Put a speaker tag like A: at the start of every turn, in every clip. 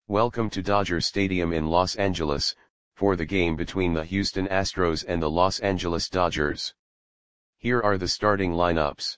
A: Welcome to Dodger Stadium in Los Angeles, for the game between the Houston Astros and the Los Angeles Dodgers. Here are the starting lineups.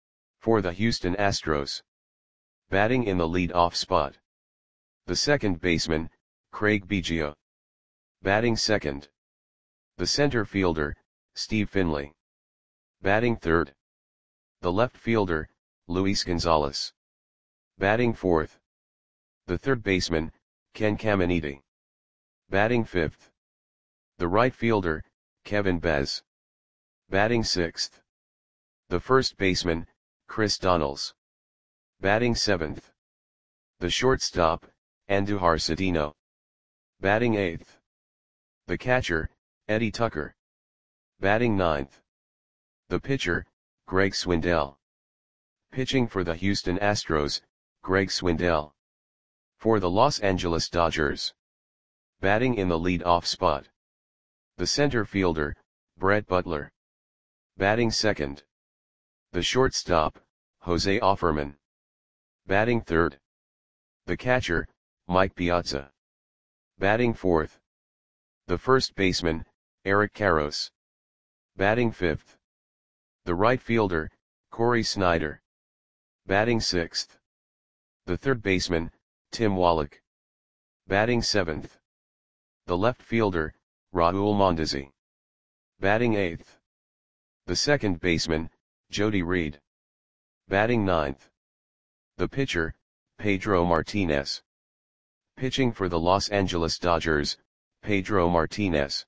A: For the Houston Astros. Batting in the lead-off spot. The second baseman, Craig Biggio. Batting second. The center fielder, Steve Finley. Batting third. The left fielder, Luis Gonzalez. Batting fourth. The third baseman, Ken Caminiti. Batting fifth. The right fielder, Kevin Bez. Batting sixth. The first baseman, Chris Donalds. Batting seventh. The shortstop, Andujar Cedeno. Batting eighth. The catcher, Eddie Tucker. Batting ninth. The pitcher, Greg Swindell. Pitching for the Houston Astros, Greg Swindell. For the Los Angeles Dodgers. Batting in the lead-off spot. The center fielder, Brett Butler. Batting second. The shortstop, Jose Offerman. Batting third. The catcher, Mike Piazza. Batting fourth. The first baseman, Eric Karros. Batting fifth. The right fielder, Corey Snyder. Batting sixth. The third baseman, Tim Wallach. Batting seventh. The left fielder, Raul Mondesi. Batting eighth. The second baseman, Jody Reed. Batting ninth. The pitcher, Pedro Martinez. Pitching for the Los Angeles Dodgers, Pedro Martinez.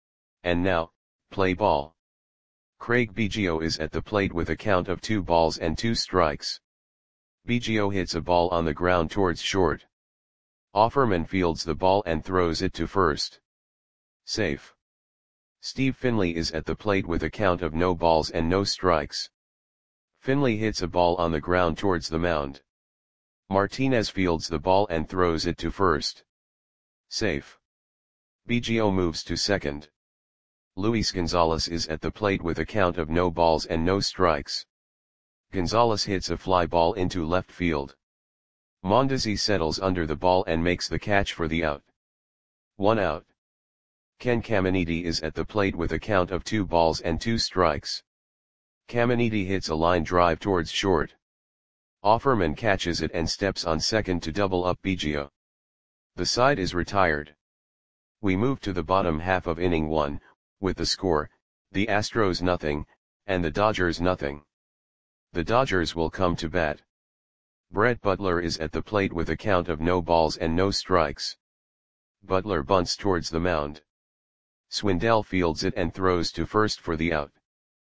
A: And now, play ball. Craig Biggio is at the plate with a count of 2 balls and 2 strikes. Biggio hits a ball on the ground towards short. Offerman fields the ball and throws it to first. Safe. Steve Finley is at the plate with a count of no balls and no strikes. Finley hits a ball on the ground towards the mound. Martinez fields the ball and throws it to first. Safe. Biggio moves to second. Luis Gonzalez is at the plate with a count of no balls and no strikes. Gonzalez hits a fly ball into left field. Mondesi settles under the ball and makes the catch for the out. 1 out. Ken Caminiti is at the plate with a count of 2 balls and 2 strikes. Caminiti hits a line drive towards short. Offerman catches it and steps on second to double up Biggio. The side is retired. We move to the bottom half of inning 1, with the score, the Astros nothing, and the Dodgers nothing. The Dodgers will come to bat. Brett Butler is at the plate with a count of no balls and no strikes. Butler bunts towards the mound. Swindell fields it and throws to first for the out.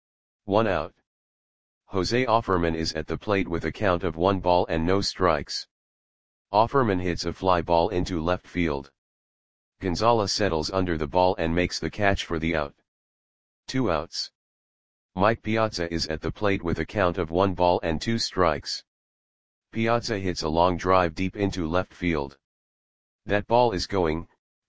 A: 1 out. Jose Offerman is at the plate with a count of 1 ball and no strikes. Offerman hits a fly ball into left field. Gonzalez settles under the ball and makes the catch for the out. 2 outs. Mike Piazza is at the plate with a count of 1 ball and 2 strikes. Piazza hits a long drive deep into left field. That ball is gone.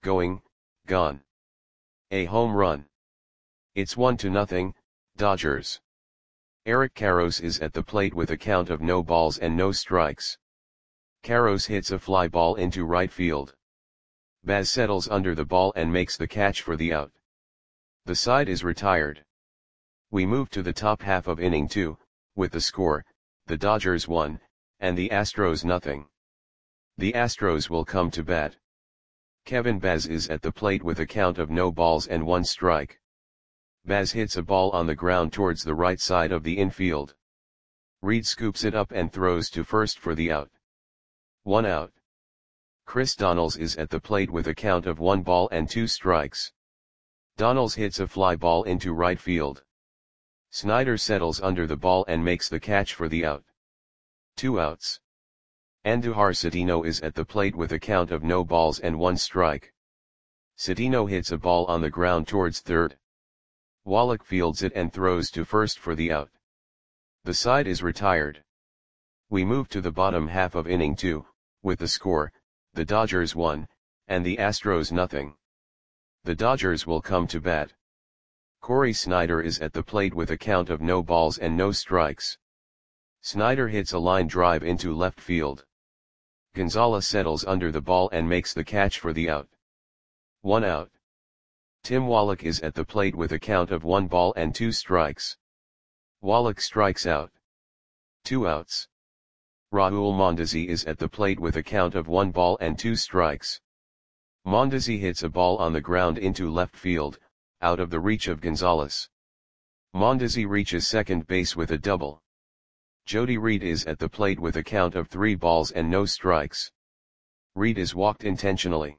A: A home run. It's 1-0, Dodgers. Eric Karros is at the plate with a count of no balls and no strikes. Karros hits a fly ball into right field. Baz settles under the ball and makes the catch for the out. The side is retired. We move to the top half of inning 2, with the score, the Dodgers 1, and the Astros nothing. The Astros will come to bat. Kevin Baz is at the plate with a count of no balls and 1 strike. Baz hits a ball on the ground towards the right side of the infield. Reed scoops it up and throws to first for the out. 1 out. Chris Donalds is at the plate with a count of 1 ball and 2 strikes. Donalds hits a fly ball into right field. Snyder settles under the ball and makes the catch for the out. 2 outs. Andujar Cedeno is at the plate with a count of no balls and 1 strike. Cedeno hits a ball on the ground towards third. Wallach fields it and throws to first for the out. The side is retired. We move to the bottom half of inning 2, with the score, the Dodgers 1, and the Astros nothing. The Dodgers will come to bat. Corey Snyder is at the plate with a count of no balls and no strikes. Snyder hits a line drive into left field. Gonzalez settles under the ball and makes the catch for the out. 1 out. Tim Wallach is at the plate with a count of 1 ball and 2 strikes. Wallach strikes out. 2 outs. Raul Mondesi is at the plate with a count of 1 ball and 2 strikes. Mondesi hits a ball on the ground into left field, out of the reach of Gonzalez. Mondesi reaches second base with a double. Jody Reed is at the plate with a count of 3 balls and no strikes. Reed is walked intentionally.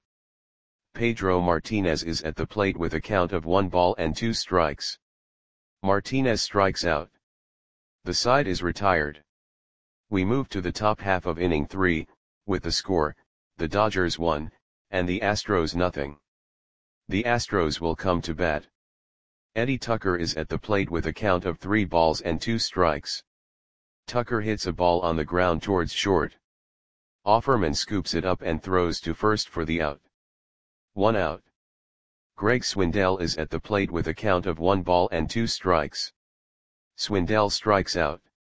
A: Pedro Martinez is at the plate with a count of 1 ball and 2 strikes. Martinez strikes out. The side is retired. We move to the top half of inning 3, with the score, the Dodgers 1, and the Astros nothing. The Astros will come to bat. Eddie Tucker is at the plate with a count of 3 balls and 2 strikes. Tucker hits a ball on the ground towards short. Offerman scoops it up and throws to first for the out. 1 out. Greg Swindell is at the plate with a count of 1 ball and 2 strikes. Swindell strikes out.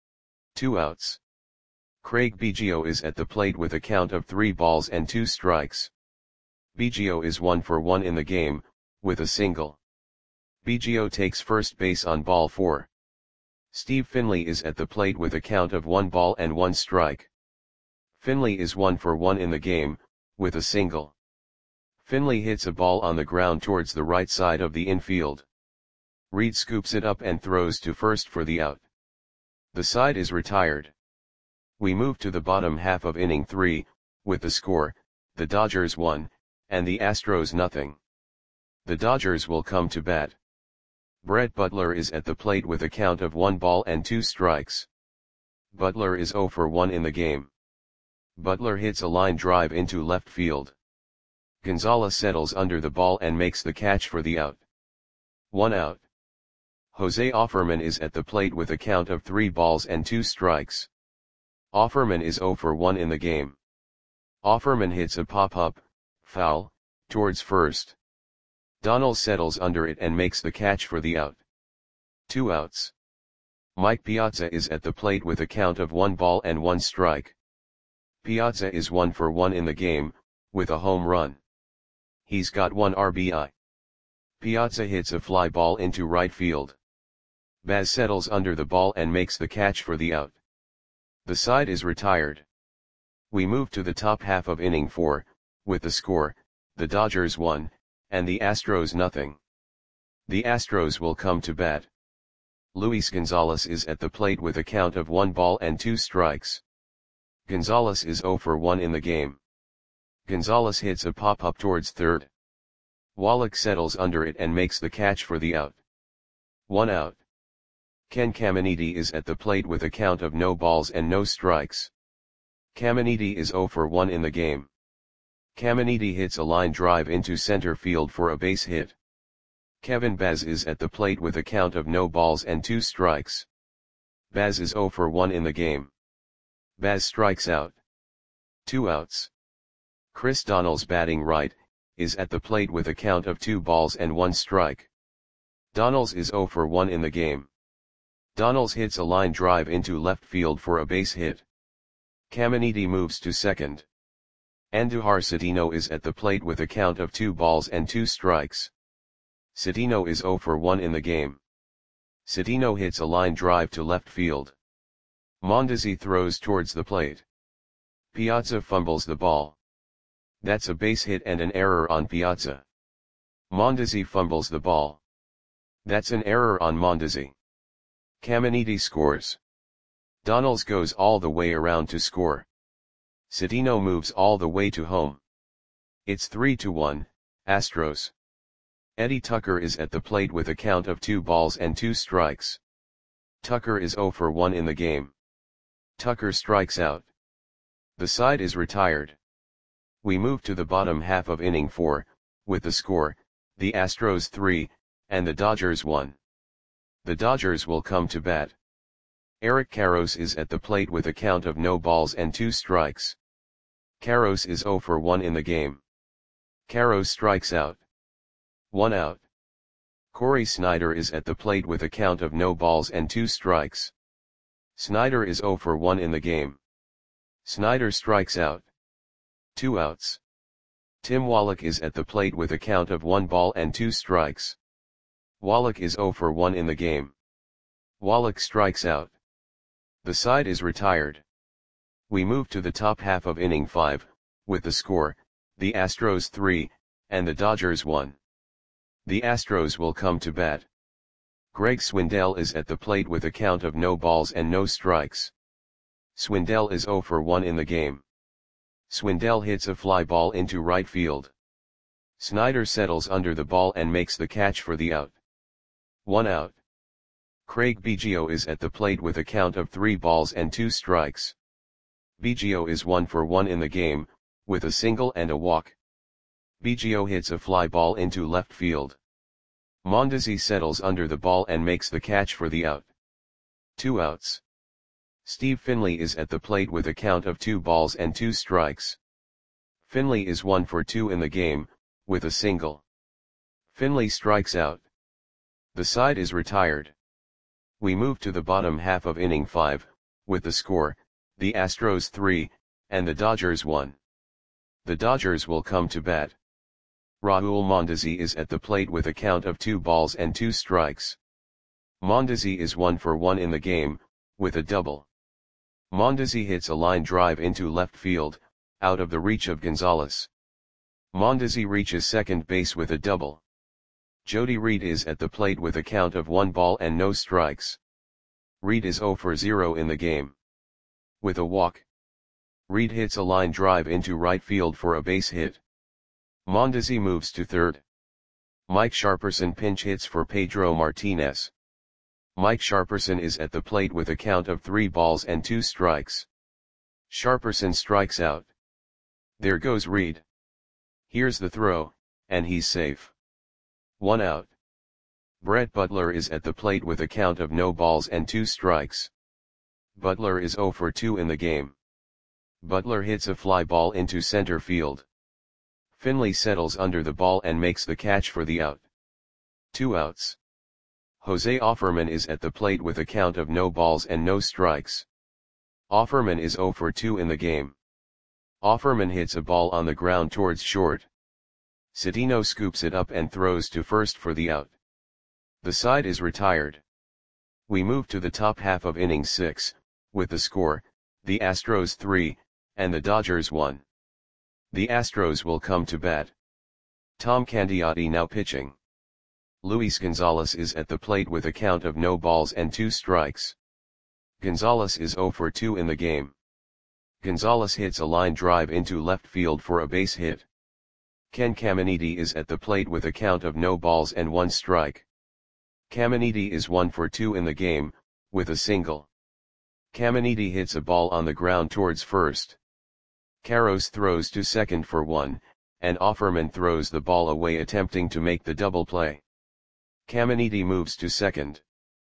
A: 2 outs. Craig Biggio is at the plate with a count of 3 balls and 2 strikes. Biggio is 1 for 1 in the game, with a single. Biggio takes first base on ball 4. Steve Finley is at the plate with a count of 1 ball and 1 strike. Finley is 1 for 1 in the game, with a single. Finley hits a ball on the ground towards the right side of the infield. Reed scoops it up and throws to first for the out. The side is retired. We move to the bottom half of inning 3, with the score, the Dodgers 1, and the Astros nothing. The Dodgers will come to bat. Brett Butler is at the plate with a count of 1 ball and 2 strikes. Butler is 0 for 1 in the game. Butler hits a line drive into left field. Gonzalez settles under the ball and makes the catch for the out. 1 out. Jose Offerman is at the plate with a count of 3 balls and 2 strikes. Offerman is 0 for 1 in the game. Offerman hits a pop-up, foul, towards first. Donald settles under it and makes the catch for the out. 2 outs. Mike Piazza is at the plate with a count of 1 ball and 1 strike. Piazza is 1 for 1 in the game, with a home run. He's got 1 RBI. Piazza hits a fly ball into right field. Baz settles under the ball and makes the catch for the out. The side is retired. We move to the top half of inning 4, with the score, the Dodgers 1, and the Astros nothing. The Astros will come to bat. Luis Gonzalez is at the plate with a count of 1 ball and 2 strikes. Gonzalez is 0 for 1 in the game. Gonzalez hits a pop-up towards third. Wallach settles under it and makes the catch for the out. 1 out. Ken Caminiti is at the plate with a count of no balls and no strikes. Caminiti is 0 for 1 in the game. Caminiti hits a line drive into center field for a base hit. Kevin Baz is at the plate with a count of no balls and 2 strikes. Baz is 0 for 1 in the game. Baz strikes out. 2 outs. Chris Donnells, batting right, is at the plate with a count of 2 balls and 1 strike. Donnells is 0 for 1 in the game. Donnells hits a line drive into left field for a base hit. Caminiti moves to second. Andujar Cedeno is at the plate with a count of 2 balls and 2 strikes. Cedeno is 0 for 1 in the game. Cedeno hits a line drive to left field. Mondesi throws towards the plate. Piazza fumbles the ball. That's a base hit and an error on Piazza. Mondesi fumbles the ball. That's an error on Mondesi. Caminiti scores. Donnells goes all the way around to score. Cedeno moves all the way to home. It's 3-1, Astros. Eddie Tucker is at the plate with a count of 2 balls and 2 strikes. Tucker is 0 for 1 in the game. Tucker strikes out. The side is retired. We move to the bottom half of inning 4, with the score, the Astros 3, and the Dodgers 1. The Dodgers will come to bat. Eric Karros is at the plate with a count of no balls and 2 strikes. Karros is 0 for 1 in the game. Karros strikes out. 1 out. Corey Snyder is at the plate with a count of no balls and 2 strikes. Snyder is 0 for 1 in the game. Snyder strikes out. 2 outs. Tim Wallach is at the plate with a count of 1 ball and 2 strikes. Wallach is 0 for 1 in the game. Wallach strikes out. The side is retired. We move to the top half of inning 5, with the score, the Astros 3, and the Dodgers 1. The Astros will come to bat. Greg Swindell is at the plate with a count of no balls and no strikes. Swindell is 0 for 1 in the game. Swindell hits a fly ball into right field. Snyder settles under the ball and makes the catch for the out. 1 out. Craig Biggio is at the plate with a count of 3 balls and 2 strikes. Biggio is 1 for 1 in the game, with a single and a walk. Biggio hits a fly ball into left field. Mondesi settles under the ball and makes the catch for the out. 2 outs. Steve Finley is at the plate with a count of 2 balls and 2 strikes. Finley is 1 for 2 in the game, with a single. Finley strikes out. The side is retired. We move to the bottom half of inning 5, with the score, the Astros 3, and the Dodgers 1. The Dodgers will come to bat. Raul Mondesi is at the plate with a count of 2 balls and 2 strikes. Mondesi is 1 for 1 in the game, with a double. Mondesi hits a line drive into left field, out of the reach of Gonzalez. Mondesi reaches second base with a double. Jody Reed is at the plate with a count of 1 ball and no strikes. Reed is 0 for 0 in the game. With a walk, Reed hits a line drive into right field for a base hit. Mondesi moves to third. Mike Sharperson pinch hits for Pedro Martinez. Mike Sharperson is at the plate with a count of 3 balls and 2 strikes. Sharperson strikes out. There goes Reed. Here's the throw, and he's safe. 1 out. Brett Butler is at the plate with a count of no balls and 2 strikes. Butler is 0 for 2 in the game. Butler hits a fly ball into center field. Finley settles under the ball and makes the catch for the out. 2 outs. Jose Offerman is at the plate with a count of no balls and no strikes. Offerman is 0 for 2 in the game. Offerman hits a ball on the ground towards short. Sedino scoops it up and throws to first for the out. The side is retired. We move to the top half of inning 6, with the score, the Astros 3, and the Dodgers 1. The Astros will come to bat. Tom Candiotti now pitching. Luis Gonzalez is at the plate with a count of no balls and 2 strikes. Gonzalez is 0 for 2 in the game. Gonzalez hits a line drive into left field for a base hit. Ken Caminiti is at the plate with a count of no balls and 1 strike. Caminiti is 1 for 2 in the game, with a single. Caminiti hits a ball on the ground towards first. Karros throws to second for 1, and Offerman throws the ball away attempting to make the double play. Caminiti moves to second.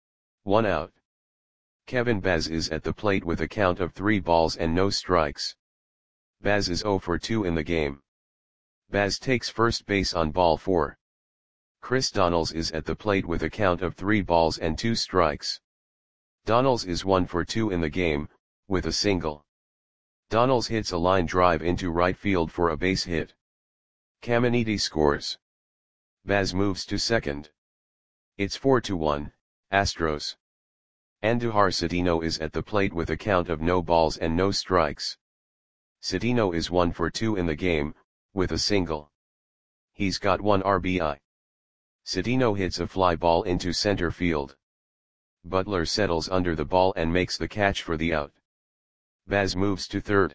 A: 1 out. Kevin Baz is at the plate with a count of 3 balls and no strikes. Baz is 0 for 2 in the game. Baz takes first base on ball 4. Chris Donnells is at the plate with a count of 3 balls and 2 strikes. Donnells is 1 for 2 in the game, with a single. Donnells hits a line drive into right field for a base hit. Caminiti scores. Baz moves to second. It's 4-1, Astros. Andujar Sedino is at the plate with a count of no balls and no strikes. Sedino is 1 for 2 in the game, with a single. He's got 1 RBI. Sedino hits a fly ball into center field. Butler settles under the ball and makes the catch for the out. Baz moves to third.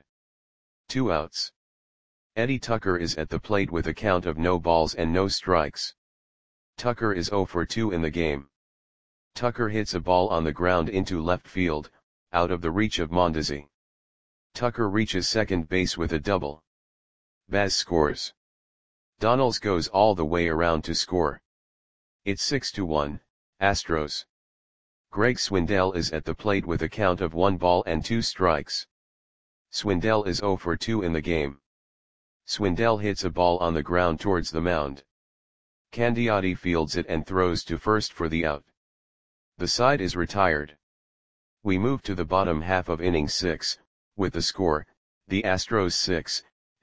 A: 2 outs. Eddie Tucker is at the plate with a count of no balls and no strikes. Tucker is 0 for 2 in the game. Tucker hits a ball on the ground into left field, out of the reach of Mondesi. Tucker reaches second base with a double. Baz scores. Donnells goes all the way around to score. It's 6-1, Astros. Greg Swindell is at the plate with a count of 1 ball and 2 strikes. Swindell is 0 for 2 in the game. Swindell hits a ball on the ground towards the mound. Candiotti fields it and throws to first for the out. The side is retired. We move to the bottom half of inning 6, with the score, the Astros 6,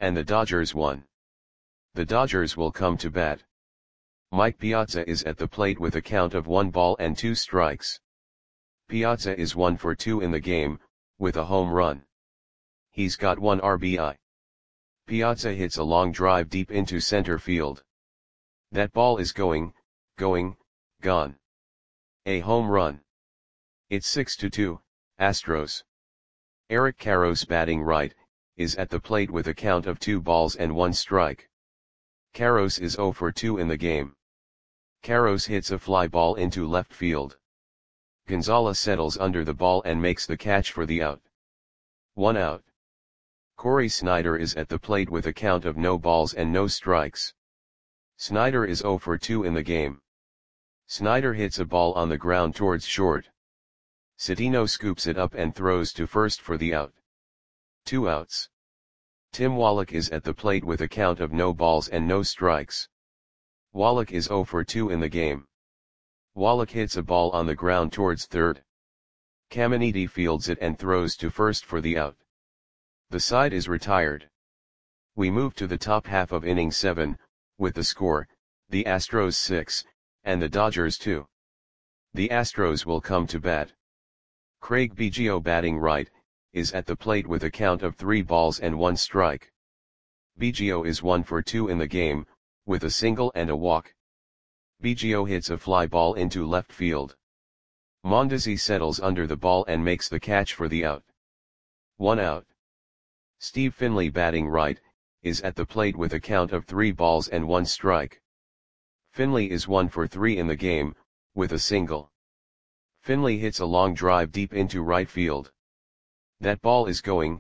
A: and the Dodgers 1. The Dodgers will come to bat. Mike Piazza is at the plate with a count of 1 ball and 2 strikes. Piazza is 1 for 2 in the game, with a home run. He's got 1 RBI. Piazza hits a long drive deep into center field. That ball is going, gone. A home run. It's 6-2, Astros. Eric Karros, batting right, is at the plate with a count of 2 balls and 1 strike. Karros is 0 for 2 in the game. Karros hits a fly ball into left field. Gonzalez settles under the ball and makes the catch for the out. 1 out. Corey Snyder is at the plate with a count of no balls and no strikes. Snyder is 0 for 2 in the game. Snyder hits a ball on the ground towards short. Citino scoops it up and throws to first for the out. 2 outs. Tim Wallach is at the plate with a count of no balls and no strikes. Wallach is 0 for 2 in the game. Wallach hits a ball on the ground towards third. Caminiti fields it and throws to first for the out. The side is retired. We move to the top half of inning 7, with the score, the Astros 6, and the Dodgers 2. The Astros will come to bat. Craig Biggio, batting right, is at the plate with a count of 3 balls and 1 strike. Biggio is 1 for 2 in the game, with a single and a walk. Biggio hits a fly ball into left field. Mondesi settles under the ball and makes the catch for the out. 1 out. Steve Finley, batting right, is at the plate with a count of 3 balls and 1 strike. Finley is 1 for 3 in the game, with a single. Finley hits a long drive deep into right field. That ball is going,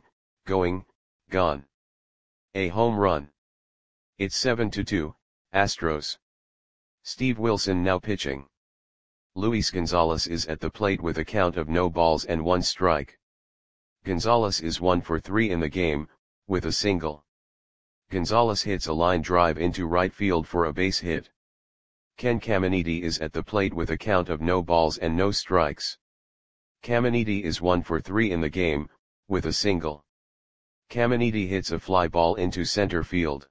A: gone. A home run. It's 7-2, Astros. Steve Wilson now pitching. Luis Gonzalez is at the plate with a count of no balls and 1 strike. Gonzalez is 1 for 3 in the game, with a single. Gonzalez hits a line drive into right field for a base hit. Ken Caminiti is at the plate with a count of no balls and no strikes. Caminiti is 1 for 3 in the game, with a single. Caminiti hits a fly ball into center field.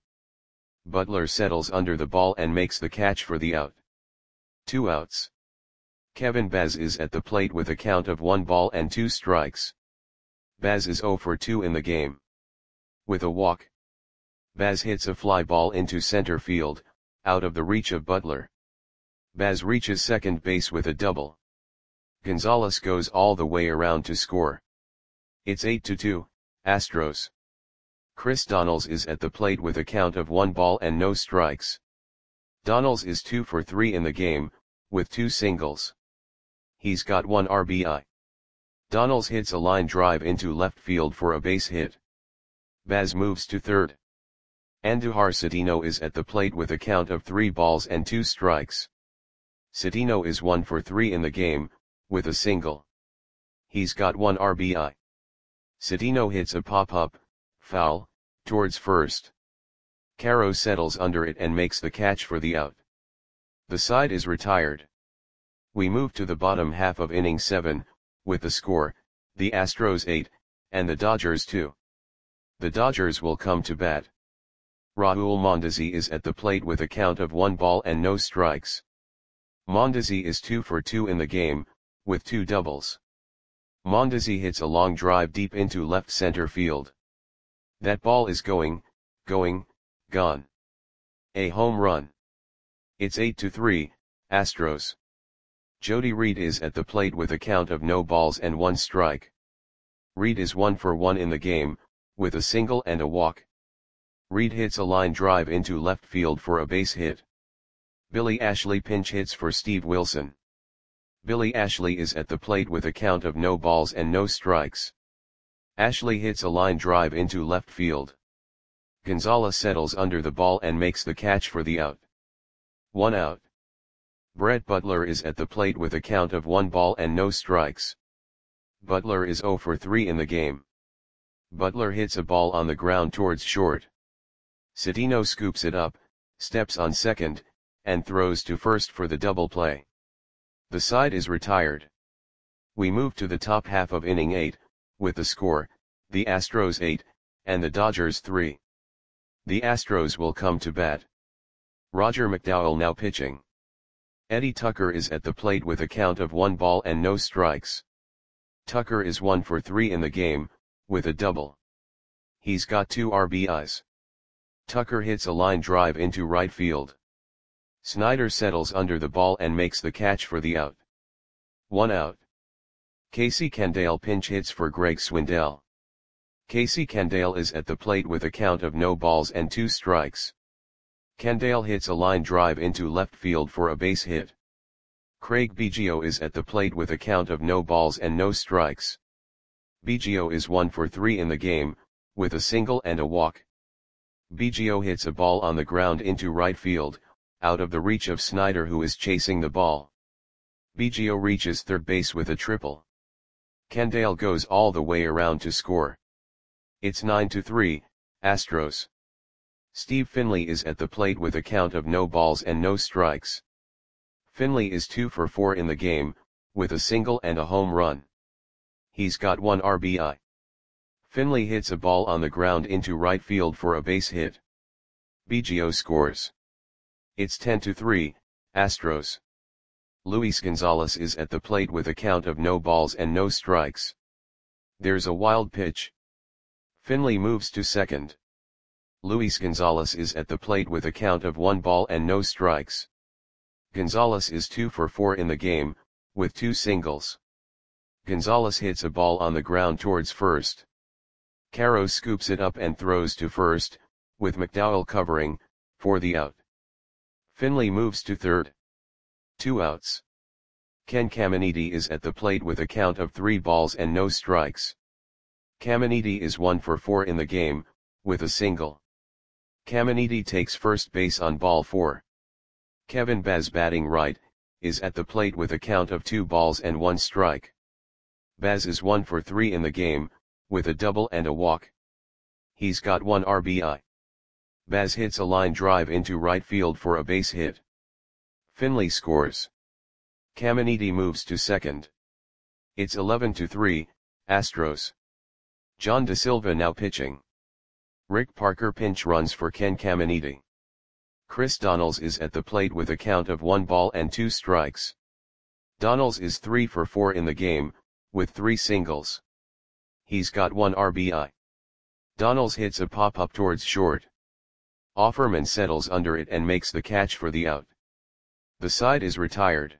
A: Butler settles under the ball and makes the catch for the out. 2 outs. Kevin Baz is at the plate with a count of 1 ball and 2 strikes. Baz is 0 for 2 in the game. With a walk. Baz hits a fly ball into center field, out of the reach of Butler. Baz reaches second base with a double. Gonzalez goes all the way around to score. It's 8-2, Astros. Chris Donalds is at the plate with a count of 1 ball and no strikes. Donalds is 2 for 3 in the game, with 2 singles. He's got 1 RBI. Donalds hits a line drive into left field for a base hit. Baz moves to third. Andujar Citino is at the plate with a count of 3 balls and 2 strikes. Citino is 1 for 3 in the game, with a single. He's got 1 RBI. Citino hits a pop-up, foul, towards first. Karros settles under it and makes the catch for the out. The side is retired. We move to the bottom half of inning 7, with the score, the Astros 8, and the Dodgers 2. The Dodgers will come to bat. Raul Mondesi is at the plate with a count of 1 ball and no strikes. Mondesi is 2 for 2 in the game, with 2 doubles. Mondesi hits a long drive deep into left center field. That ball is going, gone. A home run. It's 8-3, Astros. Jody Reed is at the plate with a count of no balls and 1 strike. Reed is 1 for 1 in the game, with a single and a walk. Reed hits a line drive into left field for a base hit. Billy Ashley pinch hits for Steve Wilson. Billy Ashley is at the plate with a count of no balls and no strikes. Ashley hits a line drive into left field. Gonzalez settles under the ball and makes the catch for the out. 1 out. Brett Butler is at the plate with a count of 1 ball and no strikes. Butler is 0 for 3 in the game. Butler hits a ball on the ground towards short. Citino scoops it up, steps on second, and throws to first for the double play. The side is retired. We move to the top half of inning 8, with the score, the Astros 8, and the Dodgers 3. The Astros will come to bat. Roger McDowell now pitching. Eddie Tucker is at the plate with a count of 1 ball and no strikes. Tucker is 1 for 3 in the game, with a double. He's got 2 RBIs. Tucker hits a line drive into right field. Snyder settles under the ball and makes the catch for the out. 1 out. Casey Candaele pinch hits for Greg Swindell. Casey Candaele is at the plate with a count of no balls and 2 strikes. Candaele hits a line drive into left field for a base hit. Craig Biggio is at the plate with a count of no balls and no strikes. Biggio is 1 for 3 in the game, with a single and a walk. Biggio hits a ball on the ground into right field, out of the reach of Snyder, who is chasing the ball. Biggio reaches third base with a triple. Candaele goes all the way around to score. It's 9-3, Astros. Steve Finley is at the plate with a count of no balls and no strikes. Finley is 2 for 4 in the game, with a single and a home run. He's got 1 RBI. Finley hits a ball on the ground into right field for a base hit. Biggio scores. It's 10-3, Astros. Luis Gonzalez is at the plate with a count of no balls and no strikes. There's a wild pitch. Finley moves to second. Luis Gonzalez is at the plate with a count of 1 ball and no strikes. Gonzalez is 2 for 4 in the game, with 2 singles. Gonzalez hits a ball on the ground towards first. Caro scoops it up and throws to first, with McDowell covering, for the out. Finley moves to third. 2 outs. Ken Caminiti is at the plate with a count of 3 balls and no strikes. Caminiti is 1 for 4 in the game, with a single. Caminiti takes first base on ball 4. Kevin Baz, batting right, is at the plate with a count of 2 balls and 1 strike. Baz is 1 for 3 in the game, with a double and a walk. He's got 1 RBI. Baz hits a line drive into right field for a base hit. Finley scores. Caminiti moves to second. It's 11-3, Astros. John De Silva now pitching. Rick Parker pinch runs for Ken Caminiti. Chris Donalds is at the plate with a count of 1 ball and 2 strikes. Donalds is 3 for 4 in the game, with 3 singles. He's got 1 RBI. Donalds hits a pop-up towards short. Offerman settles under it and makes the catch for the out. The side is retired.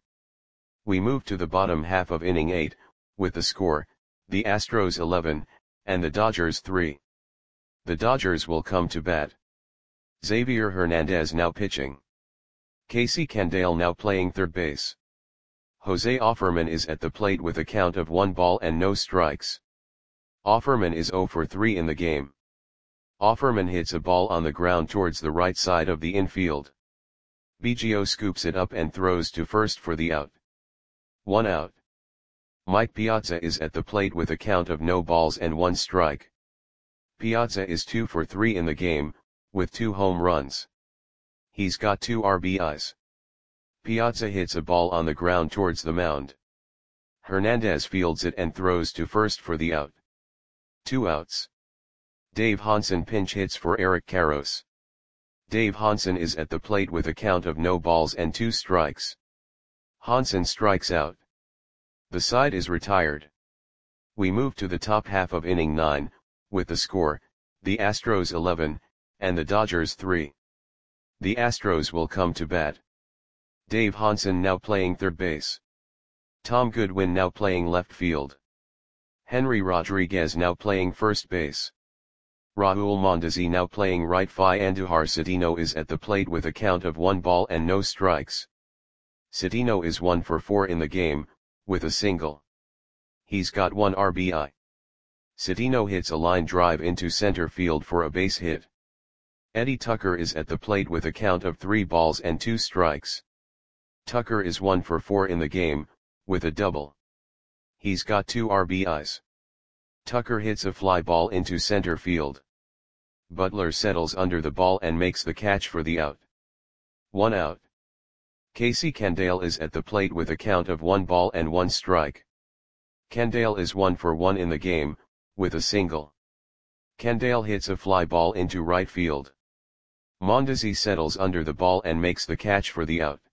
A: We move to the bottom half of inning 8, with the score, the Astros 11, and the Dodgers 3. The Dodgers will come to bat. Xavier Hernandez now pitching. Casey Candaele now playing third base. Jose Offerman is at the plate with a count of 1 ball and no strikes. Offerman is 0 for 3 in the game. Offerman hits a ball on the ground towards the right side of the infield. Biggio scoops it up and throws to first for the out. 1 out. Mike Piazza is at the plate with a count of no balls and 1 strike. Piazza is 2 for 3 in the game, with 2 home runs. He's got 2 RBIs. Piazza hits a ball on the ground towards the mound. Hernandez fields it and throws to first for the out. 2 outs. Dave Hansen pinch hits for Eric Karros. Dave Hansen is at the plate with a count of no balls and 2 strikes. Hansen strikes out. The side is retired. We move to the top half of inning 9, with the score, the Astros 11, and the Dodgers 3. The Astros will come to bat. Dave Hansen now playing third base. Tom Goodwin now playing left field. Henry Rodriguez now playing first base. Raul Mondesi now playing right. Andujar Cedeno is at the plate with a count of 1 ball and no strikes. Cedeno is 1 for 4 in the game, with a single. He's got 1 RBI. Cedeno hits a line drive into center field for a base hit. Eddie Tucker is at the plate with a count of 3 balls and 2 strikes. Tucker is 1 for 4 in the game, with a double. He's got 2 RBIs. Tucker hits a fly ball into center field. Butler settles under the ball and makes the catch for the out. 1 out. Casey Candaele is at the plate with a count of 1 ball and 1 strike. Candaele is 1 for 1 in the game, with a single. Candaele hits a fly ball into right field. Mondesi settles under the ball and makes the catch for the out.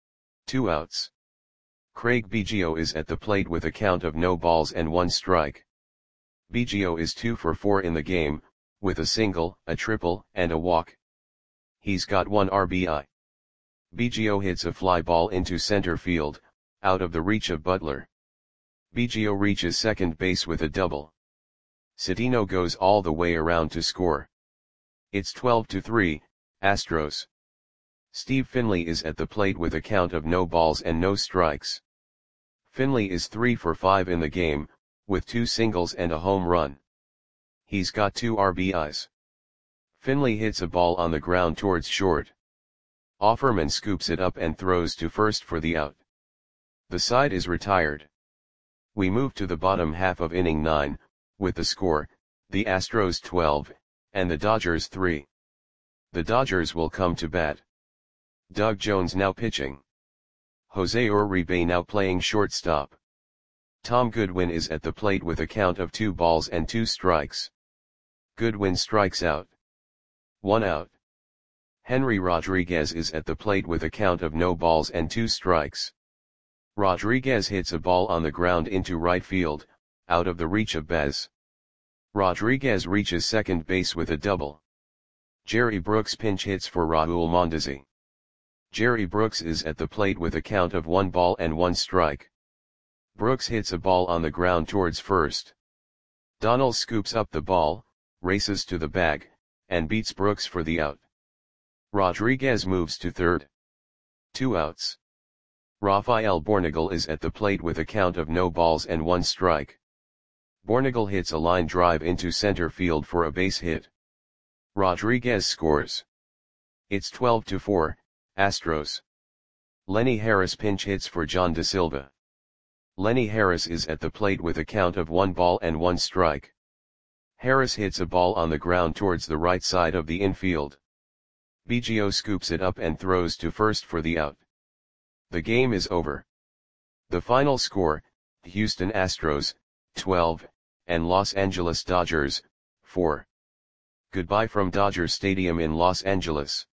A: 2 outs. Craig Biggio is at the plate with a count of no balls and 1 strike. Biggio is 2 for 4 in the game, with a single, a triple, and a walk. He's got 1 RBI. Biggio hits a fly ball into center field, out of the reach of Butler. Biggio reaches second base with a double. Citino goes all the way around to score. It's 12-3, Astros. Steve Finley is at the plate with a count of no balls and no strikes. Finley is 3 for 5 in the game, with 2 singles and a home run. He's got 2 RBIs. Finley hits a ball on the ground towards short. Offerman scoops it up and throws to first for the out. The side is retired. We move to the bottom half of inning 9, with the score, the Astros 12, and the Dodgers 3. The Dodgers will come to bat. Doug Jones now pitching. Jose Uribe now playing shortstop. Tom Goodwin is at the plate with a count of 2 balls and 2 strikes. Goodwin strikes out. 1 out. Henry Rodriguez is at the plate with a count of no balls and 2 strikes. Rodriguez hits a ball on the ground into right field, out of the reach of Bez. Rodriguez reaches second base with a double. Jerry Brooks pinch hits for Raul Mondesi. Jerry Brooks is at the plate with a count of 1 ball and 1 strike. Brooks hits a ball on the ground towards first. Donald scoops up the ball, races to the bag, and beats Brooks for the out. Rodriguez moves to third. 2 outs. Rafael Bornagel is at the plate with a count of no balls and 1 strike. Bornagel hits a line drive into center field for a base hit. Rodriguez scores. It's 12-4, Astros. Lenny Harris pinch hits for John De Silva. Lenny Harris is at the plate with a count of 1 ball and 1 strike. Harris hits a ball on the ground towards the right side of the infield. Biggio scoops it up and throws to first for the out. The game is over. The final score, Houston Astros, 12, and Los Angeles Dodgers, 4. Goodbye from Dodger Stadium in Los Angeles.